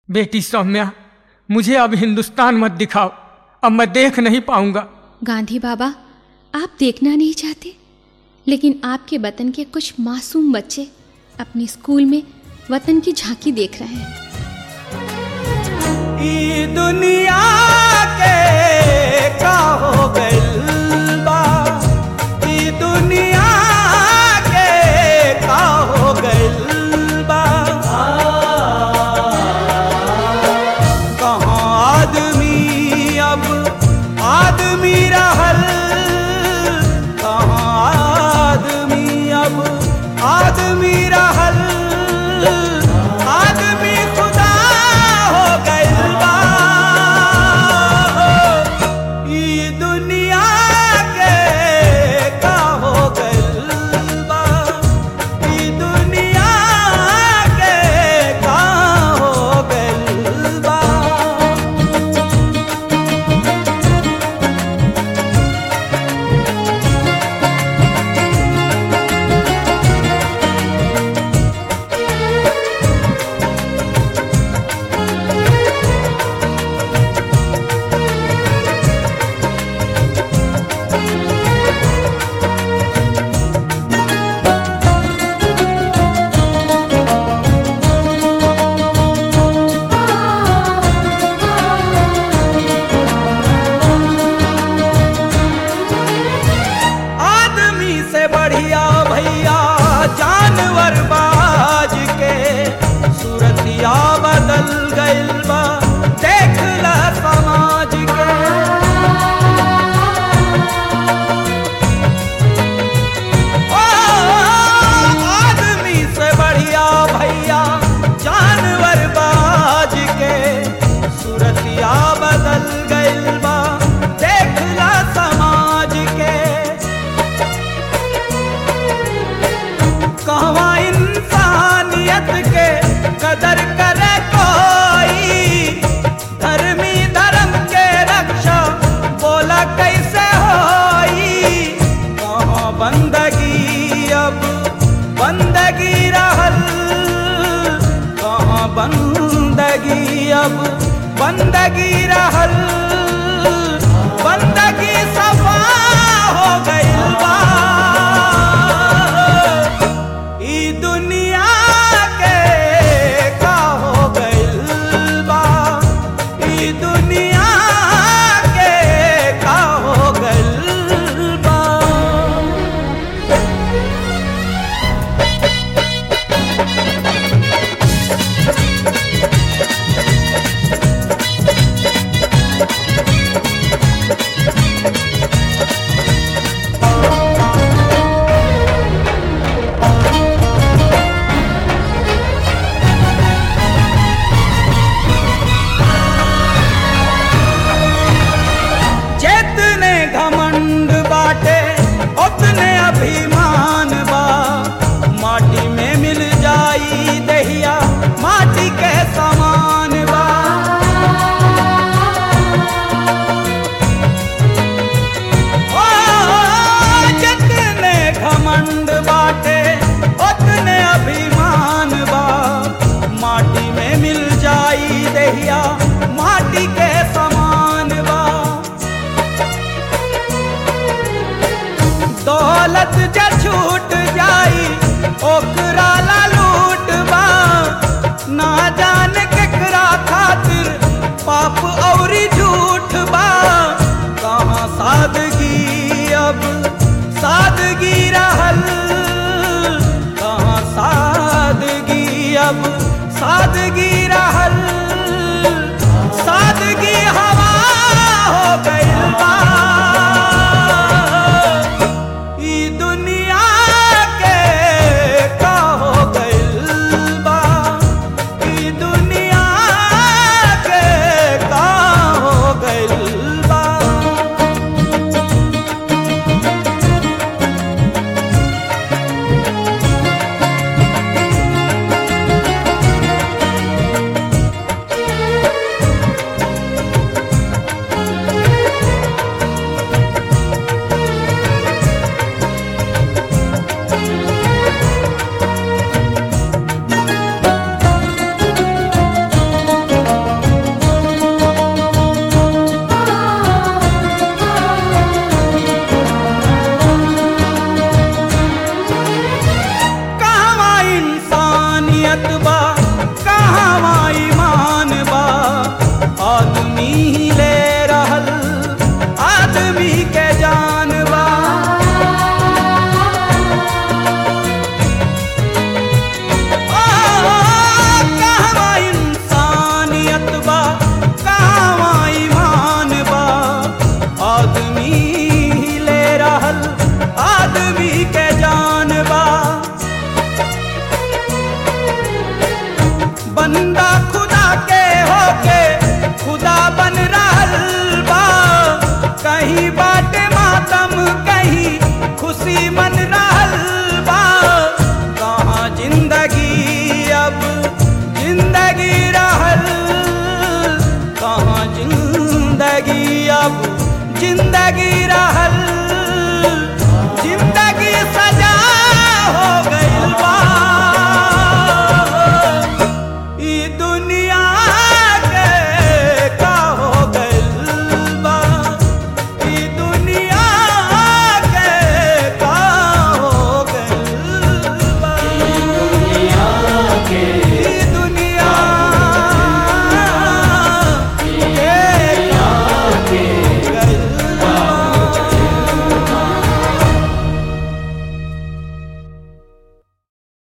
बेटी सौम्या, मुझे अब हिंदुस्तान मत दिखाओ, अब मैं देख नहीं पाऊंगा। गांधी बाबा, आप देखना नहीं चाहते, लेकिन आपके वतन के कुछ मासूम बच्चे अपने स्कूल में वतन की झांकी देख रहे हैं। ई दुनिया के का हो गइल बा, ई दुनिया के का हो गइल बा। कहाँ आदमी अब आदमी रहल, कहाँ आदमी अब आदमी रहल, आदमी खुदा हो गइल बा। ई दुनिया के का हो गइल बा, ई दुनिया के का हो गइल बा। आदमी से बढ़िया भैया जानवर बाज के सूरतिया बदल गइल बा, देख ला समाज के। ओ आदमी से बढ़िया भैया जानवर बाज के सूरतिया बदल गइल बा, देख ला समाज के। कहवा इंसानियत के कदर करे कोई, धर्मी धर्म के रक्षा बोला कैसे होई। कहाँ बंदगी अब बंदगी रहल, कहाँ बंदगी अब बंदगी रहल।